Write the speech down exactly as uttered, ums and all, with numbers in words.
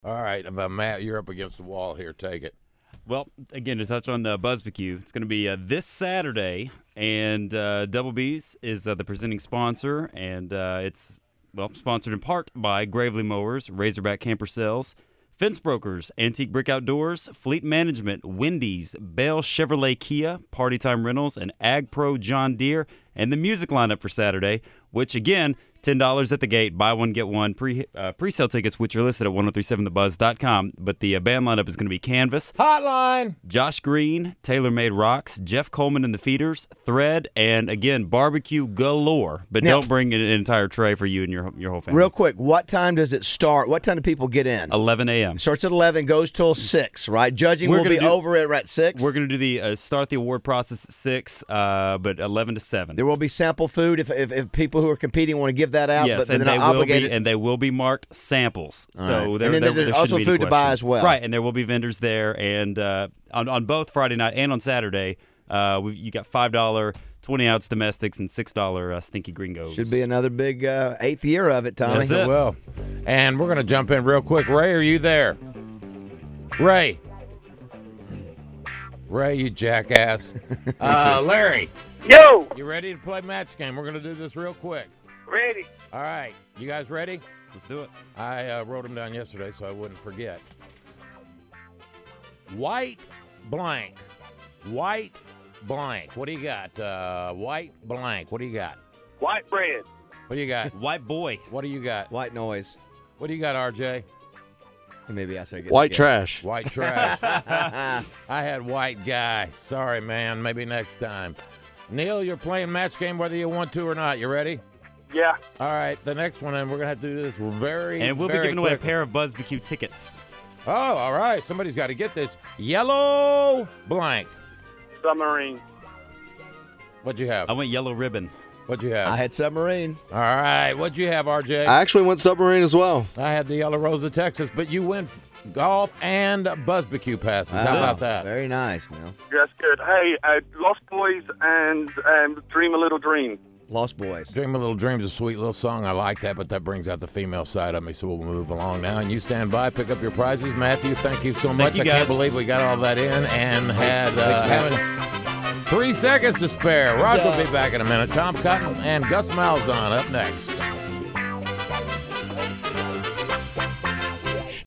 All right, uh, Matt, you're up against the wall here. Take it. Well, again, to touch on uh, BuzzBarbecue, it's going to be uh, this Saturday, and uh, Double B's is uh, the presenting sponsor, and uh, it's, well, sponsored in part by Gravely Mowers, Razorback Camper Sales, Fence Brokers, Antique Brick Outdoors, Fleet Management, Wendy's, Bell Chevrolet Kia, Party Time Rentals, and Ag Pro John Deere, and the music lineup for Saturday, which, again, ten dollars at the gate, buy one, get one, pre, uh, pre-sale tickets, which are listed at ten thirty-seven the buzz dot com. But the uh, band lineup is going to be Canvas, Hotline, Josh Green, Taylor Made Rocks, Jeff Coleman and the Feeders, Thread, and, again, barbecue galore. But Now, don't bring an, an entire tray for you and your your whole family. Real quick, what time does it start? What time do people get in? eleven a.m. Starts at eleven, goes till six, right? Judging We're will gonna be do- over at, at six. We're going to do the uh, start the award process at six, uh, but eleven to seven. There will be sample food if, if, if people who are competing want to give that out, Yes, but, but and they're they not will obligated. be, and they will be marked samples. All So right. there, And then there, there's there also shouldn't be any food to buy question. as well. Right, and there will be vendors there, and uh, on on both Friday night and on Saturday, uh, we you got five dollar twenty ounce domestics and six dollar uh, stinky gringos. Should be another big uh, eighth year of it, Tommy. That's it. Well, and we're going to jump in real quick. Ray, are you there? Ray. Ray, you jackass. Uh, Larry, Yo, you ready to play match game? We're going to do this real quick. ready. All right. You guys ready? Let's do it. I uh, wrote them down yesterday so I wouldn't forget. White blank. White blank. What do you got? Uh, white blank. What do you got? White bread. What do you got? White boy. What do you got? White noise. What do you got, R J? Maybe I should get White the trash. White trash. I had white guy. Sorry, man. Maybe next time. Neil, you're playing match game whether you want to or not. You ready? Yeah. All right. The next one, and we're going to have to do this very, And we'll be very giving away a quick. pair of BuzzBarbecue tickets. Oh, all right. Somebody's got to get this. Yellow blank. Submarine. What'd you have? I went yellow ribbon. What'd you have? I had submarine. All right. What'd you have, R J? I actually went submarine as well. I had the Yellow Rose of Texas, but you went f- golf and BuzzBarbecue passes. How Wow. about that? Very nice, Neil. That's good. Hey, uh, Lost Boys and um, Dream a Little Dream. Lost Boys. Dream a Little Dream's a sweet little song. I like that, but that brings out the female side of me, so we'll move along now. And you stand by, pick up your prizes. Matthew, thank you so much. you, I can't guys. believe we got all that in and had uh, having three seconds to spare. Roger will be back in a minute. Tom Cotton and Gus Malzahn up next.